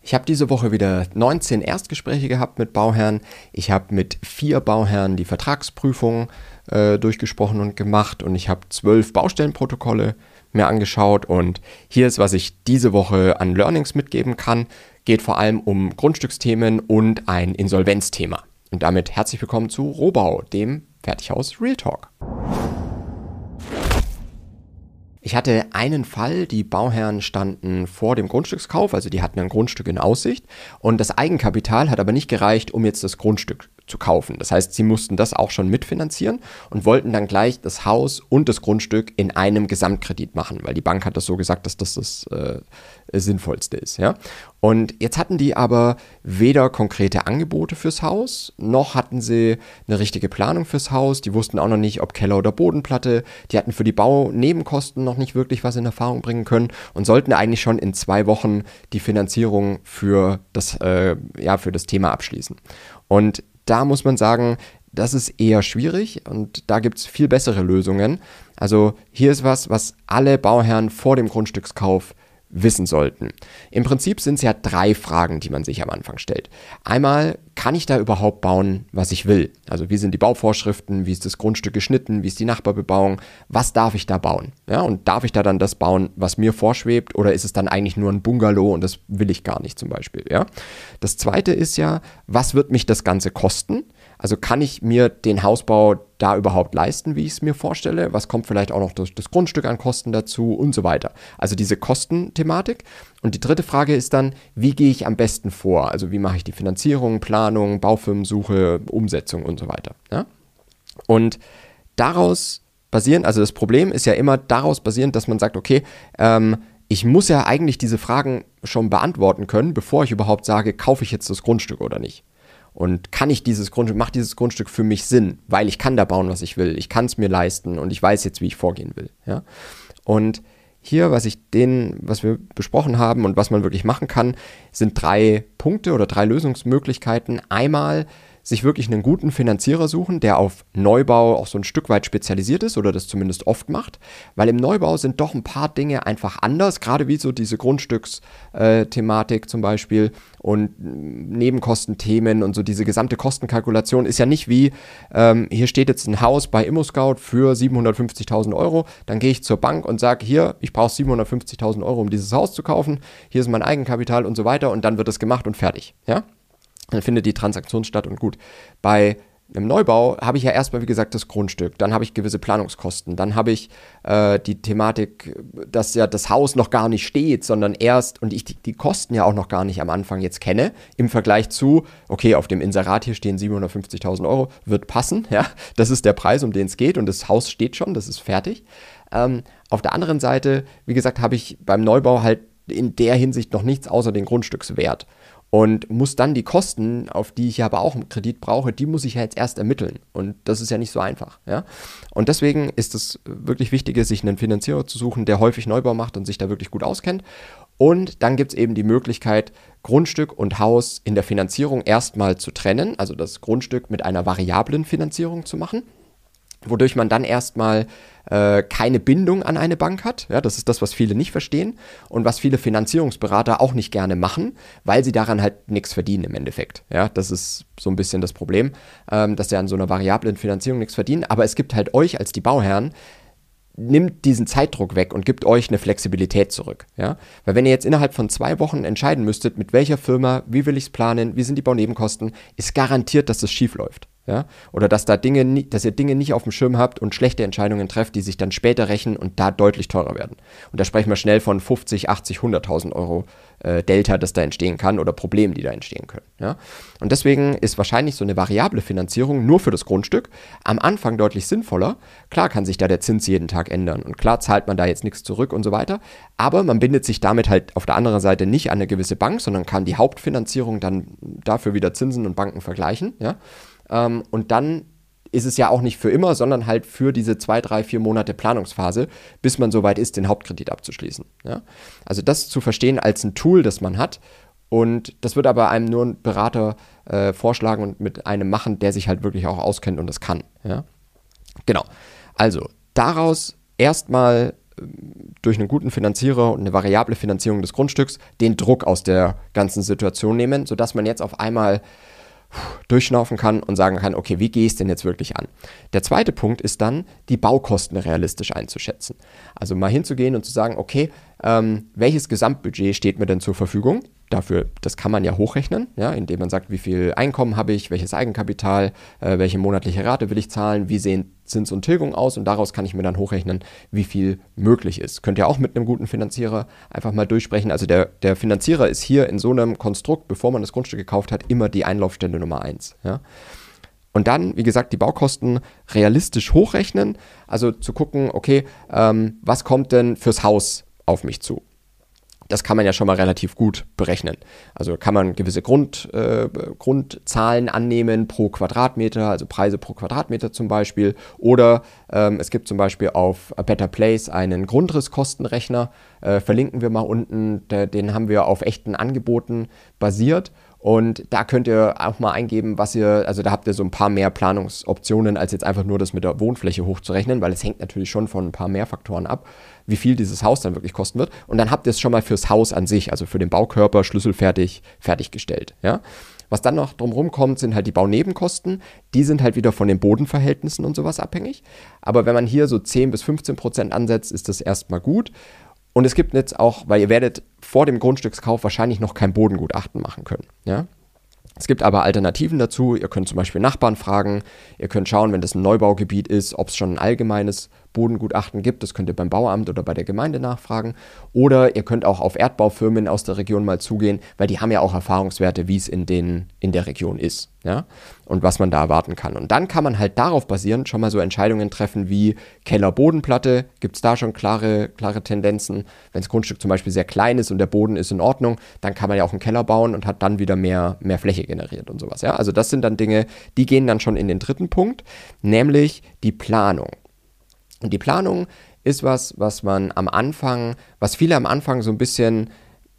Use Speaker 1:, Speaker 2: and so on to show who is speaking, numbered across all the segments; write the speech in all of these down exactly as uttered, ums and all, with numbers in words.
Speaker 1: Ich habe diese Woche wieder neunzehn Erstgespräche gehabt mit Bauherren. Ich habe mit vier Bauherren die Vertragsprüfung äh, durchgesprochen und gemacht und ich habe zwölf Baustellenprotokolle mir angeschaut. Und hier ist, was ich diese Woche an Learnings mitgeben kann. Geht vor allem um Grundstücksthemen und ein Insolvenzthema. Und damit herzlich willkommen zu Rohbau, dem Fertighaus Real Talk. Ich hatte einen Fall, die Bauherren standen vor dem Grundstückskauf, also die hatten ein Grundstück in Aussicht und das Eigenkapital hat aber nicht gereicht, um jetzt das Grundstück zu kaufen. Das heißt, sie mussten das auch schon mitfinanzieren und wollten dann gleich das Haus und das Grundstück in einem Gesamtkredit machen, weil die Bank hat das so gesagt, dass das das äh, Sinnvollste ist. Ja? Und jetzt hatten die aber weder konkrete Angebote fürs Haus, noch hatten sie eine richtige Planung fürs Haus. Die wussten auch noch nicht, ob Keller oder Bodenplatte. Die hatten für die Baunebenkosten noch nicht wirklich was in Erfahrung bringen können und sollten eigentlich schon in zwei Wochen die Finanzierung für das, äh, ja, für das Thema abschließen. Und da muss man sagen, das ist eher schwierig und da gibt es viel bessere Lösungen. Also hier ist was, was alle Bauherren vor dem Grundstückskauf wissen sollten. Im Prinzip sind es ja drei Fragen, die man sich am Anfang stellt. Einmal, kann ich da überhaupt bauen, was ich will? Also wie sind die Bauvorschriften, wie ist das Grundstück geschnitten, wie ist die Nachbarbebauung, was darf ich da bauen? Ja, und darf ich da dann das bauen, was mir vorschwebt, oder ist es dann eigentlich nur ein Bungalow und das will ich gar nicht zum Beispiel? Ja? Das zweite ist ja, was wird mich das Ganze kosten? Also kann ich mir den Hausbau da überhaupt leisten, wie ich es mir vorstelle? Was kommt vielleicht auch noch durch das Grundstück an Kosten dazu und so weiter? Also diese Kostenthematik. Und die dritte Frage ist dann, wie gehe ich am besten vor? Also wie mache ich die Finanzierung, Planung, Baufirmensuche, Umsetzung und so weiter. Ja? Und daraus basierend, also das Problem ist ja immer daraus basierend, dass man sagt, okay, ähm, ich muss ja eigentlich diese Fragen schon beantworten können, bevor ich überhaupt sage, kaufe ich jetzt das Grundstück oder nicht. Und kann ich dieses Grundstück, macht dieses Grundstück für mich Sinn? Weil ich kann da bauen, was ich will. Ich kann es mir leisten und ich weiß jetzt, wie ich vorgehen will. Ja? Und hier, was ich den, was wir besprochen haben und was man wirklich machen kann, sind drei Punkte oder drei Lösungsmöglichkeiten. Einmal sich wirklich einen guten Finanzierer suchen, der auf Neubau auch so ein Stück weit spezialisiert ist oder das zumindest oft macht, weil im Neubau sind doch ein paar Dinge einfach anders, gerade wie so diese Grundstücksthematik äh, zum Beispiel und Nebenkostenthemen und so diese gesamte Kostenkalkulation ist ja nicht wie, ähm, hier steht jetzt ein Haus bei ImmoScout für siebenhundertfünfzigtausend Euro, dann gehe ich zur Bank und sage, hier, ich brauche siebenhundertfünfzigtausend Euro, um dieses Haus zu kaufen, hier ist mein Eigenkapital und so weiter und dann wird das gemacht und fertig, ja. Dann findet die Transaktion statt und gut. Bei einem Neubau habe ich ja erstmal, wie gesagt, das Grundstück, dann habe ich gewisse Planungskosten, dann habe ich äh, die Thematik, dass ja das Haus noch gar nicht steht, sondern erst, und ich die, die Kosten ja auch noch gar nicht am Anfang jetzt kenne, im Vergleich zu, okay, auf dem Inserat hier stehen siebenhundertfünfzigtausend Euro, wird passen, ja, das ist der Preis, um den es geht und das Haus steht schon, das ist fertig. Ähm, auf der anderen Seite, wie gesagt, habe ich beim Neubau halt in der Hinsicht noch nichts außer den Grundstückswert. Und muss dann die Kosten, auf die ich ja aber auch einen Kredit brauche, die muss ich ja jetzt erst ermitteln. Und das ist ja nicht so einfach. Ja? Und deswegen ist es wirklich wichtig, sich einen Finanzierer zu suchen, der häufig Neubau macht und sich da wirklich gut auskennt. Und dann gibt es eben die Möglichkeit, Grundstück und Haus in der Finanzierung erstmal zu trennen, also das Grundstück mit einer variablen Finanzierung zu machen, wodurch man dann erstmal äh, keine Bindung an eine Bank hat. Ja, das ist das, was viele nicht verstehen und was viele Finanzierungsberater auch nicht gerne machen, weil sie daran halt nichts verdienen im Endeffekt. Ja, das ist so ein bisschen das Problem, ähm, dass sie an so einer variablen Finanzierung nichts verdienen. Aber es gibt halt euch als die Bauherren, nimmt diesen Zeitdruck weg und gibt euch eine Flexibilität zurück. Ja? Weil wenn ihr jetzt innerhalb von zwei Wochen entscheiden müsstet, mit welcher Firma, wie will ich es planen, wie sind die Baunebenkosten, ist garantiert, dass es schief läuft. Ja? Oder dass da Dinge, dass ihr Dinge nicht auf dem Schirm habt und schlechte Entscheidungen trefft, die sich dann später rächen und da deutlich teurer werden. Und da sprechen wir schnell von fünfzig, achtzig, hunderttausend Euro äh, Delta, das da entstehen kann oder Problemen, die da entstehen können. Ja? Und deswegen ist wahrscheinlich so eine variable Finanzierung nur für das Grundstück am Anfang deutlich sinnvoller. Klar kann sich da der Zins jeden Tag ändern und klar zahlt man da jetzt nichts zurück und so weiter, aber man bindet sich damit halt auf der anderen Seite nicht an eine gewisse Bank, sondern kann die Hauptfinanzierung dann dafür wieder Zinsen und Banken vergleichen, ja. Ähm, und dann ist es ja auch nicht für immer, sondern halt für diese zwei, drei, vier Monate Planungsphase, bis man soweit ist, den Hauptkredit abzuschließen. Ja? Also das zu verstehen als ein Tool, das man hat. Und das wird aber einem nur ein Berater äh, vorschlagen und mit einem machen, der sich halt wirklich auch auskennt und das kann. Ja? Genau. Also daraus erstmal durch einen guten Finanzierer und eine variable Finanzierung des Grundstücks den Druck aus der ganzen Situation nehmen, sodass man jetzt auf einmal durchschnaufen kann und sagen kann, okay, wie gehe ich es denn jetzt wirklich an? Der zweite Punkt ist dann, die Baukosten realistisch einzuschätzen. Also mal hinzugehen und zu sagen, okay, ähm, welches Gesamtbudget steht mir denn zur Verfügung? Dafür, das kann man ja hochrechnen, ja, indem man sagt, wie viel Einkommen habe ich, welches Eigenkapital, äh, welche monatliche Rate will ich zahlen, wie sehen Zins und Tilgung aus und daraus kann ich mir dann hochrechnen, wie viel möglich ist. Könnt ihr auch mit einem guten Finanzierer einfach mal durchsprechen. Also der, der Finanzierer ist hier in so einem Konstrukt, bevor man das Grundstück gekauft hat, immer die Einlaufstelle Nummer eins. Ja. Und dann, wie gesagt, die Baukosten realistisch hochrechnen, also zu gucken, okay, ähm, was kommt denn fürs Haus auf mich zu? Das kann man ja schon mal relativ gut berechnen. Also kann man gewisse Grund, äh, Grundzahlen annehmen pro Quadratmeter, also Preise pro Quadratmeter zum Beispiel. Oder ähm, es gibt zum Beispiel auf A Better Place einen Grundrisskostenrechner, äh, verlinken wir mal unten, der, den haben wir auf echten Angeboten basiert. Und da könnt ihr auch mal eingeben, was ihr, also da habt ihr so ein paar mehr Planungsoptionen, als jetzt einfach nur das mit der Wohnfläche hochzurechnen, weil es hängt natürlich schon von ein paar mehr Faktoren ab, wie viel dieses Haus dann wirklich kosten wird. Und dann habt ihr es schon mal fürs Haus an sich, also für den Baukörper, schlüsselfertig, fertiggestellt, ja. Was dann noch drumherum kommt, sind halt die Baunebenkosten. Die sind halt wieder von den Bodenverhältnissen und sowas abhängig. Aber wenn man hier so zehn bis fünfzehn Prozent ansetzt, ist das erstmal gut. Und es gibt jetzt auch, weil ihr werdet vor dem Grundstückskauf wahrscheinlich noch kein Bodengutachten machen können. Ja? Es gibt aber Alternativen dazu. Ihr könnt zum Beispiel Nachbarn fragen. Ihr könnt schauen, wenn das ein Neubaugebiet ist, ob es schon ein allgemeines Bodengutachten gibt. Das könnt ihr beim Bauamt oder bei der Gemeinde nachfragen. Oder ihr könnt auch auf Erdbaufirmen aus der Region mal zugehen, weil die haben ja auch Erfahrungswerte, wie es in, den, in der Region ist, ja? Und was man da erwarten kann. Und dann kann man halt darauf basierend schon mal so Entscheidungen treffen wie Keller-Bodenplatte. Gibt es da schon klare, klare Tendenzen? Wenn das Grundstück zum Beispiel sehr klein ist und der Boden ist in Ordnung, dann kann man ja auch einen Keller bauen und hat dann wieder mehr, mehr Fläche generiert und sowas. Ja? Also das sind dann Dinge, die gehen dann schon in den dritten Punkt, nämlich die Planung. Und die Planung ist was, was man am Anfang, was viele am Anfang so ein bisschen,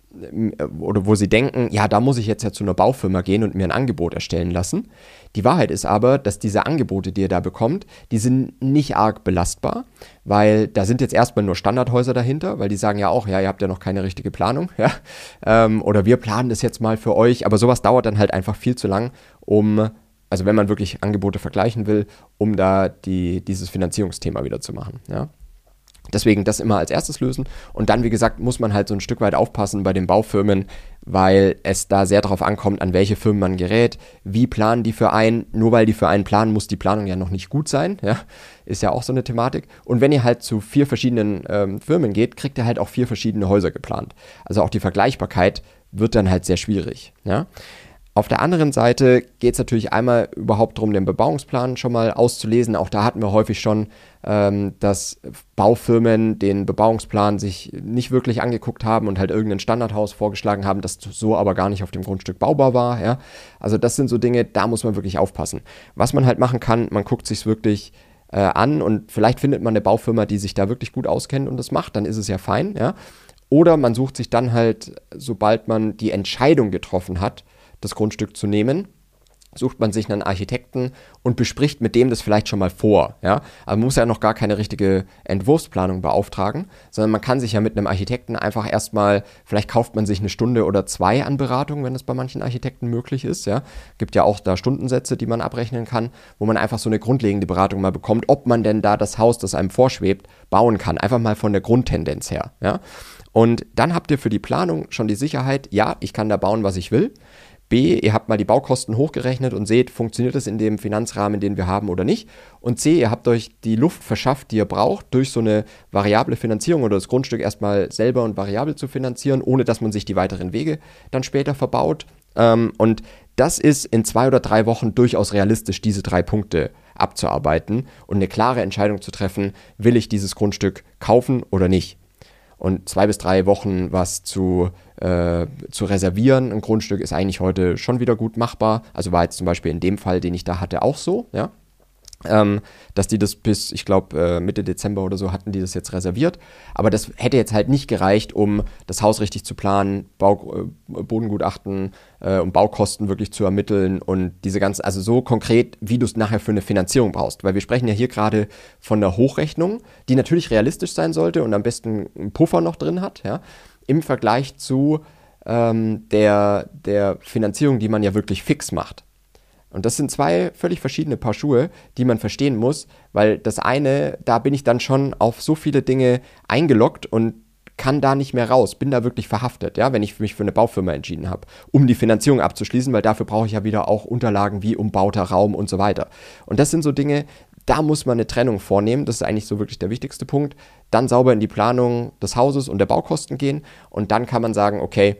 Speaker 1: oder wo sie denken, ja, da muss ich jetzt ja zu einer Baufirma gehen und mir ein Angebot erstellen lassen. Die Wahrheit ist aber, dass diese Angebote, die ihr da bekommt, die sind nicht arg belastbar, weil da sind jetzt erstmal nur Standardhäuser dahinter, weil die sagen ja auch, ja, ihr habt ja noch keine richtige Planung, ja, ähm, oder wir planen das jetzt mal für euch, aber sowas dauert dann halt einfach viel zu lang, um Also wenn man wirklich Angebote vergleichen will, um da die, dieses Finanzierungsthema wieder zu machen. Ja? Deswegen das immer als erstes lösen. Und dann, wie gesagt, muss man halt so ein Stück weit aufpassen bei den Baufirmen, weil es da sehr darauf ankommt, an welche Firmen man gerät. Wie planen die für einen? Nur weil die für einen planen, muss die Planung ja noch nicht gut sein. Ja? Ist ja auch so eine Thematik. Und wenn ihr halt zu vier verschiedenen ähm, Firmen geht, kriegt ihr halt auch vier verschiedene Häuser geplant. Also auch die Vergleichbarkeit wird dann halt sehr schwierig. Ja? Auf der anderen Seite geht es natürlich einmal überhaupt darum, den Bebauungsplan schon mal auszulesen. Auch da hatten wir häufig schon, ähm, dass Baufirmen den Bebauungsplan sich nicht wirklich angeguckt haben und halt irgendein Standardhaus vorgeschlagen haben, das so aber gar nicht auf dem Grundstück baubar war. Ja? Also das sind so Dinge, da muss man wirklich aufpassen. Was man halt machen kann, man guckt sich es wirklich äh, an und vielleicht findet man eine Baufirma, die sich da wirklich gut auskennt und das macht, dann ist es ja fein. Ja? Oder man sucht sich dann halt, sobald man die Entscheidung getroffen hat, das Grundstück zu nehmen, sucht man sich einen Architekten und bespricht mit dem das vielleicht schon mal vor. Ja? Aber man muss ja noch gar keine richtige Entwurfsplanung beauftragen, sondern man kann sich ja mit einem Architekten einfach erstmal, vielleicht kauft man sich eine Stunde oder zwei an Beratung, wenn das bei manchen Architekten möglich ist. Ja? Gibt ja auch da Stundensätze, die man abrechnen kann, wo man einfach so eine grundlegende Beratung mal bekommt, ob man denn da das Haus, das einem vorschwebt, bauen kann. Einfach mal von der Grundtendenz her. Ja? Und dann habt ihr für die Planung schon die Sicherheit, ja, ich kann da bauen, was ich will. B, ihr habt mal die Baukosten hochgerechnet und seht, funktioniert das in dem Finanzrahmen, den wir haben oder nicht. Und C, ihr habt euch die Luft verschafft, die ihr braucht, durch so eine variable Finanzierung oder das Grundstück erstmal selber und variabel zu finanzieren, ohne dass man sich die weiteren Wege dann später verbaut. Und das ist in zwei oder drei Wochen durchaus realistisch, diese drei Punkte abzuarbeiten und eine klare Entscheidung zu treffen, will ich dieses Grundstück kaufen oder nicht. Und zwei bis drei Wochen was zu, äh, zu reservieren, ein Grundstück ist eigentlich heute schon wieder gut machbar. Also war jetzt zum Beispiel in dem Fall, den ich da hatte, auch so. Ja? Ähm, dass die das bis, ich glaube, äh, Mitte Dezember oder so hatten die das jetzt reserviert. Aber das hätte jetzt halt nicht gereicht, um das Haus richtig zu planen, Bau, äh, Bodengutachten äh, und Baukosten wirklich zu ermitteln und diese ganzen, also so konkret, wie du es nachher für eine Finanzierung brauchst. Weil wir sprechen ja hier gerade von der Hochrechnung, die natürlich realistisch sein sollte und am besten einen Puffer noch drin hat, ja, im Vergleich zu ähm, der, der Finanzierung, die man ja wirklich fix macht. Und das sind zwei völlig verschiedene Paar Schuhe, die man verstehen muss, weil das eine, da bin ich dann schon auf so viele Dinge eingeloggt und kann da nicht mehr raus, bin da wirklich verhaftet, ja, wenn ich mich für eine Baufirma entschieden habe, um die Finanzierung abzuschließen, weil dafür brauche ich ja wieder auch Unterlagen wie umbauter Raum und so weiter. Und das sind so Dinge, da muss man eine Trennung vornehmen, das ist eigentlich so wirklich der wichtigste Punkt. Dann sauber in die Planung des Hauses und der Baukosten gehen und dann kann man sagen, okay,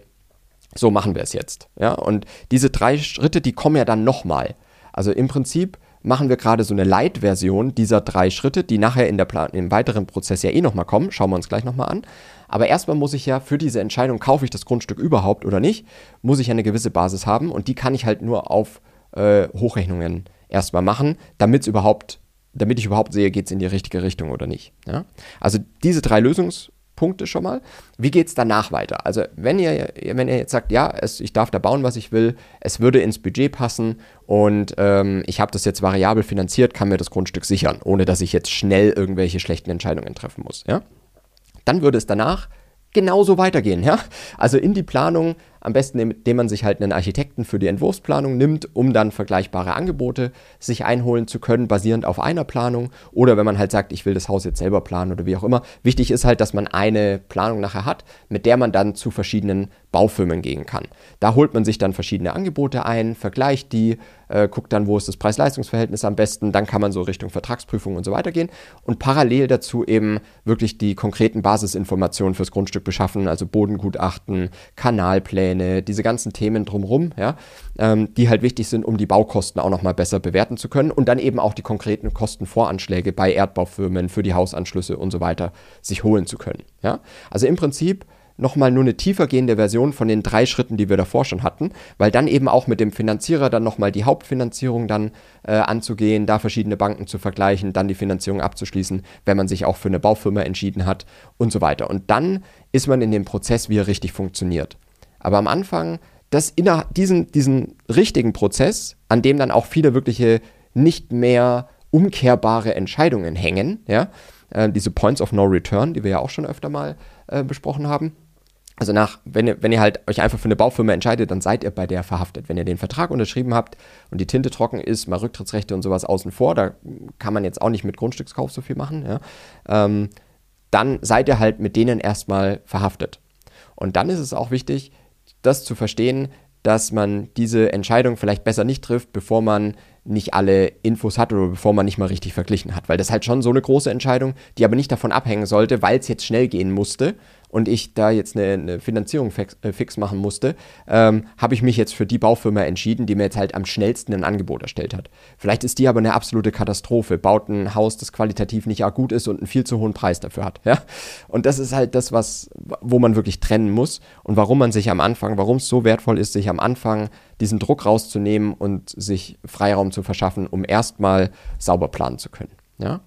Speaker 1: so machen wir es jetzt. Ja? Und diese drei Schritte, die kommen ja dann nochmal. Also im Prinzip machen wir gerade so eine Light-Version dieser drei Schritte, die nachher in der Plan- im weiteren Prozess ja eh nochmal kommen. Schauen wir uns gleich nochmal an. Aber erstmal muss ich ja für diese Entscheidung, kaufe ich das Grundstück überhaupt oder nicht, muss ich ja eine gewisse Basis haben. Und die kann ich halt nur auf äh, Hochrechnungen erstmal machen, damit es überhaupt, damit ich überhaupt sehe, geht es in die richtige Richtung oder nicht. Ja? Also diese drei Lösungs Punkte schon mal. Wie geht es danach weiter? Also wenn ihr, wenn ihr jetzt sagt, ja, es, ich darf da bauen, was ich will, es würde ins Budget passen und ähm, ich habe das jetzt variabel finanziert, kann mir das Grundstück sichern, ohne dass ich jetzt schnell irgendwelche schlechten Entscheidungen treffen muss. Ja? Dann würde es danach genauso weitergehen. Ja? Also in die Planung, am besten indem man sich halt einen Architekten für die Entwurfsplanung nimmt, um dann vergleichbare Angebote sich einholen zu können, basierend auf einer Planung. Oder wenn man halt sagt, ich will das Haus jetzt selber planen oder wie auch immer. Wichtig ist halt, dass man eine Planung nachher hat, mit der man dann zu verschiedenen Baufirmen gehen kann. Da holt man sich dann verschiedene Angebote ein, vergleicht die, äh, guckt dann, wo ist das Preis-Leistungs-Verhältnis am besten. Dann kann man so Richtung Vertragsprüfung und so weiter gehen. Und parallel dazu eben wirklich die konkreten Basisinformationen fürs Grundstück beschaffen, also Bodengutachten, Kanalpläne, diese ganzen Themen drumherum, ja, ähm, die halt wichtig sind, um die Baukosten auch nochmal besser bewerten zu können und dann eben auch die konkreten Kostenvoranschläge bei Erdbaufirmen für die Hausanschlüsse und so weiter sich holen zu können. Ja? Also im Prinzip nochmal nur eine tiefergehende Version von den drei Schritten, die wir davor schon hatten, weil dann eben auch mit dem Finanzierer dann nochmal die Hauptfinanzierung dann äh, anzugehen, da verschiedene Banken zu vergleichen, dann die Finanzierung abzuschließen, wenn man sich auch für eine Baufirma entschieden hat und so weiter. Und dann ist man in dem Prozess, wie er richtig funktioniert. Aber am Anfang, das inner, diesen, diesen richtigen Prozess, an dem dann auch viele wirkliche nicht mehr umkehrbare Entscheidungen hängen, ja, äh, diese Points of No Return, die wir ja auch schon öfter mal äh, besprochen haben. Also nach, wenn ihr, wenn ihr halt euch einfach für eine Baufirma entscheidet, dann seid ihr bei der verhaftet. Wenn ihr den Vertrag unterschrieben habt und die Tinte trocken ist, mal Rücktrittsrechte und sowas außen vor, da kann man jetzt auch nicht mit Grundstückskauf so viel machen, ja, ähm, dann seid ihr halt mit denen erstmal verhaftet. Und dann ist es auch wichtig, das zu verstehen, dass man diese Entscheidung vielleicht besser nicht trifft, bevor man nicht alle Infos hat oder bevor man nicht mal richtig verglichen hat. Weil das ist halt schon so eine große Entscheidung, die aber nicht davon abhängen sollte, weil es jetzt schnell gehen musste und ich da jetzt eine, eine Finanzierung fix, äh, fix machen musste, ähm, habe ich mich jetzt für die Baufirma entschieden, die mir jetzt halt am schnellsten ein Angebot erstellt hat. Vielleicht ist die aber eine absolute Katastrophe, baut ein Haus, das qualitativ nicht arg gut ist und einen viel zu hohen Preis dafür hat. Ja? Und das ist halt das, was, wo man wirklich trennen muss und warum man sich am Anfang, warum es so wertvoll ist, sich am Anfang diesen Druck rauszunehmen und sich Freiraum zu verschaffen, um erstmal sauber planen zu können. Ja?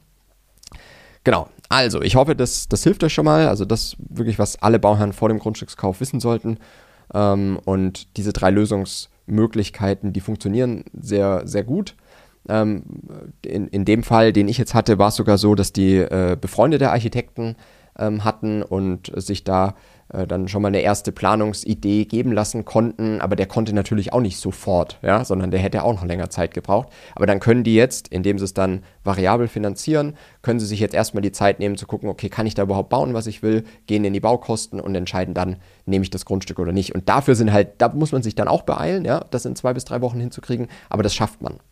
Speaker 1: Genau, also ich hoffe, das, das hilft euch schon mal. Also das wirklich, was alle Bauherren vor dem Grundstückskauf wissen sollten. Ähm, und diese drei Lösungsmöglichkeiten, die funktionieren sehr, sehr gut. Ähm, in, in dem Fall, den ich jetzt hatte, war es sogar so, dass die äh, befreundete Architekten ähm, hatten und sich da äh, dann schon mal eine erste Planungsidee geben lassen konnten, aber der konnte natürlich auch nicht sofort, ja, sondern der hätte auch noch länger Zeit gebraucht. Aber dann können die jetzt, indem sie es dann variabel finanzieren, können sie sich jetzt erstmal die Zeit nehmen zu gucken, okay, kann ich da überhaupt bauen, was ich will, gehen in die Baukosten und entscheiden dann, nehme ich das Grundstück oder nicht. Und dafür sind halt, da muss man sich dann auch beeilen, ja, das in zwei bis drei Wochen hinzukriegen, aber das schafft man.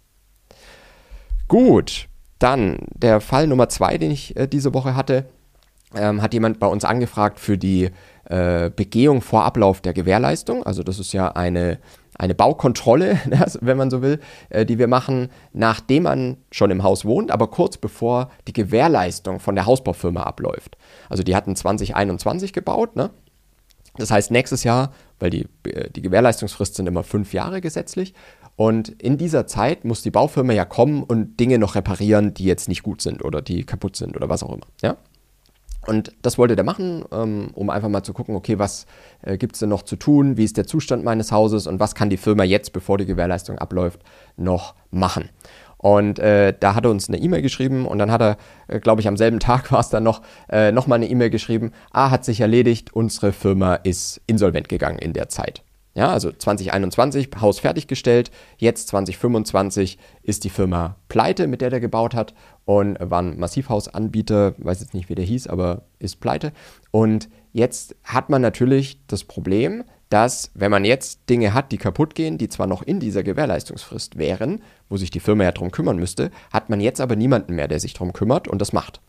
Speaker 1: Gut, dann der Fall Nummer zwei, den ich äh, diese Woche hatte, ähm, hat jemand bei uns angefragt für die äh, Begehung vor Ablauf der Gewährleistung. Also das ist ja eine, eine Baukontrolle, wenn man so will, äh, die wir machen, nachdem man schon im Haus wohnt, aber kurz bevor die Gewährleistung von der Hausbaufirma abläuft. Also die hatten zwanzig einundzwanzig gebaut, ne? Das heißt nächstes Jahr, weil die, die Gewährleistungsfrist sind immer fünf Jahre gesetzlich, Und in dieser Zeit muss die Baufirma ja kommen und Dinge noch reparieren, die jetzt nicht gut sind oder die kaputt sind oder was auch immer. Ja? Und das wollte der machen, um einfach mal zu gucken, okay, was äh, gibt es denn noch zu tun, wie ist der Zustand meines Hauses und was kann die Firma jetzt, bevor die Gewährleistung abläuft, noch machen. Und äh, da hat er uns eine E-Mail geschrieben und dann hat er, äh, glaube ich, am selben Tag war es dann noch, äh, nochmal eine E-Mail geschrieben, ah, hat sich erledigt, unsere Firma ist insolvent gegangen in der Zeit. Ja, also zwanzig einundzwanzig, Haus fertiggestellt, jetzt zwanzig fünfundzwanzig ist die Firma pleite, mit der der gebaut hat und war ein Massivhausanbieter, weiß jetzt nicht, wie der hieß, aber ist pleite. Und jetzt hat man natürlich das Problem, dass, wenn man jetzt Dinge hat, die kaputt gehen, die zwar noch in dieser Gewährleistungsfrist wären, wo sich die Firma ja drum kümmern müsste, hat man jetzt aber niemanden mehr, der sich drum kümmert und das macht.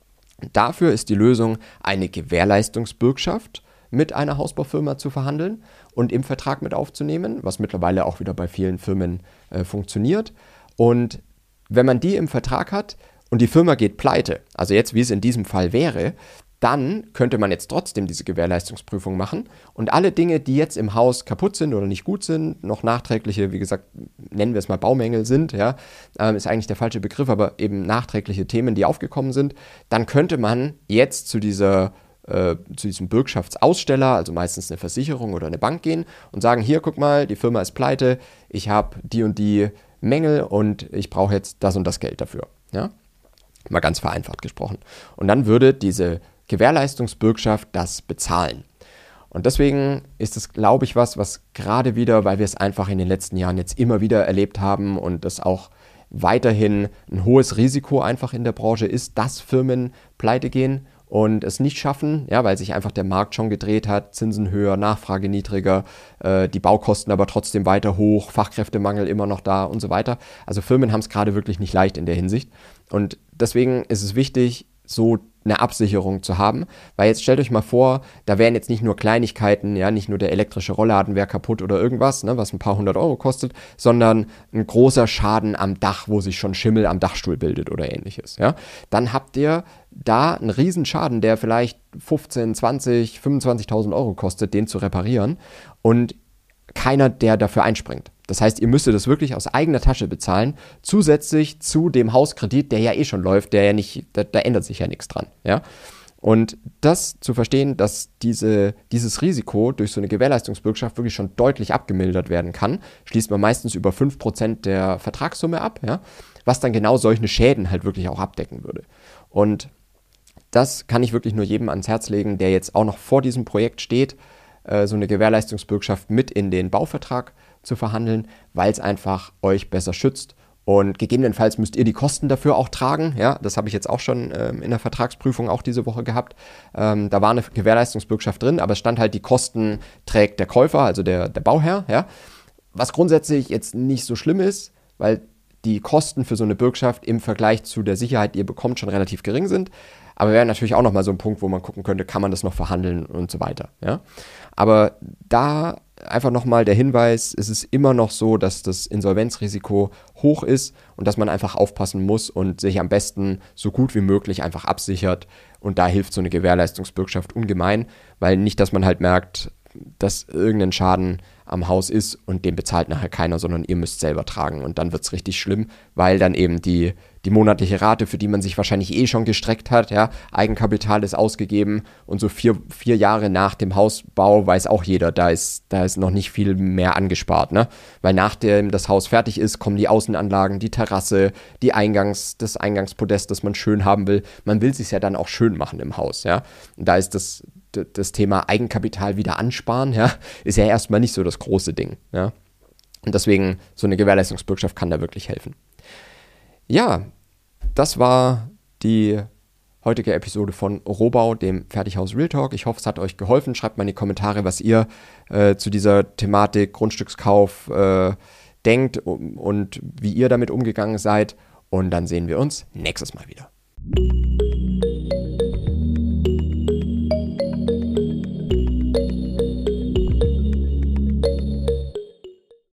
Speaker 1: Dafür ist die Lösung, eine Gewährleistungsbürgschaft mit einer Hausbaufirma zu verhandeln und im Vertrag mit aufzunehmen, was mittlerweile auch wieder bei vielen Firmen äh, funktioniert. Und wenn man die im Vertrag hat und die Firma geht pleite, also jetzt wie es in diesem Fall wäre, dann könnte man jetzt trotzdem diese Gewährleistungsprüfung machen und alle Dinge, die jetzt im Haus kaputt sind oder nicht gut sind, noch nachträgliche, wie gesagt, nennen wir es mal Baumängel sind, ja, ähm, ist eigentlich der falsche Begriff, aber eben nachträgliche Themen, die aufgekommen sind, dann könnte man jetzt zu dieser Äh, zu diesem Bürgschaftsaussteller, also meistens eine Versicherung oder eine Bank gehen und sagen, hier, guck mal, die Firma ist pleite, ich habe die und die Mängel und ich brauche jetzt das und das Geld dafür. Ja? Mal ganz vereinfacht gesprochen. Und dann würde diese Gewährleistungsbürgschaft das bezahlen. Und deswegen ist es, glaube ich, was, was gerade wieder, weil wir es einfach in den letzten Jahren jetzt immer wieder erlebt haben und das auch weiterhin ein hohes Risiko einfach in der Branche ist, dass Firmen pleite gehen und es nicht schaffen, ja, weil sich einfach der Markt schon gedreht hat, Zinsen höher, Nachfrage niedriger, äh, die Baukosten aber trotzdem weiter hoch, Fachkräftemangel immer noch da und so weiter. Also Firmen haben es gerade wirklich nicht leicht in der Hinsicht. Und deswegen ist es wichtig, so eine Absicherung zu haben, weil jetzt stellt euch mal vor, da wären jetzt nicht nur Kleinigkeiten, ja, nicht nur der elektrische Rollladen wäre kaputt oder irgendwas, ne, was ein paar hundert Euro kostet, sondern ein großer Schaden am Dach, wo sich schon Schimmel am Dachstuhl bildet oder ähnliches, ja. Dann habt ihr da einen riesen Schaden, der vielleicht fünfzehn, zwanzig, fünfundzwanzigtausend Euro kostet, den zu reparieren und keiner, der dafür einspringt. Das heißt, ihr müsstet das wirklich aus eigener Tasche bezahlen, zusätzlich zu dem Hauskredit, der ja eh schon läuft, der ja nicht, da, da ändert sich ja nichts dran. Ja? Und das zu verstehen, dass diese, dieses Risiko durch so eine Gewährleistungsbürgschaft wirklich schon deutlich abgemildert werden kann, schließt man meistens über fünf Prozent der Vertragssumme ab, ja? Was dann genau solche Schäden halt wirklich auch abdecken würde. Und das kann ich wirklich nur jedem ans Herz legen, der jetzt auch noch vor diesem Projekt steht, so eine Gewährleistungsbürgschaft mit in den Bauvertrag zu verhandeln, weil es einfach euch besser schützt und gegebenenfalls müsst ihr die Kosten dafür auch tragen, ja, das habe ich jetzt auch schon ähm, in der Vertragsprüfung auch diese Woche gehabt, ähm, da war eine Gewährleistungsbürgschaft drin, aber es stand halt, die Kosten trägt der Käufer, also der, der Bauherr, ja, was grundsätzlich jetzt nicht so schlimm ist, weil die Kosten für so eine Bürgschaft im Vergleich zu der Sicherheit, die ihr bekommt, schon relativ gering sind. Aber wäre natürlich auch nochmal so ein Punkt, wo man gucken könnte, kann man das noch verhandeln und so weiter. Ja? Aber da einfach nochmal der Hinweis, es ist immer noch so, dass das Insolvenzrisiko hoch ist und dass man einfach aufpassen muss und sich am besten so gut wie möglich einfach absichert. Und da hilft so eine Gewährleistungsbürgschaft ungemein, weil nicht, dass man halt merkt, dass irgendein Schaden am Haus ist und den bezahlt nachher keiner, sondern ihr müsst selber tragen und dann wird es richtig schlimm, weil dann eben die, die monatliche Rate, für die man sich wahrscheinlich eh schon gestreckt hat, ja, Eigenkapital ist ausgegeben und so vier, vier Jahre nach dem Hausbau weiß auch jeder, da ist, da ist noch nicht viel mehr angespart, ne? Weil nachdem das Haus fertig ist, kommen die Außenanlagen, die Terrasse, die Eingangs, das Eingangspodest, das man schön haben will. Man will es sich ja dann auch schön machen im Haus, ja. Und da ist das das Thema Eigenkapital wieder ansparen, ja, ist ja erstmal nicht so das große Ding, ja. Und deswegen, so eine Gewährleistungsbürgschaft kann da wirklich helfen. Ja, das war die heutige Episode von Rohbau, dem Fertighaus Real Talk. Ich hoffe, es hat euch geholfen. Schreibt mal in die Kommentare, was ihr äh, zu dieser Thematik Grundstückskauf äh, denkt und, und wie ihr damit umgegangen seid. Und dann sehen wir uns nächstes Mal wieder.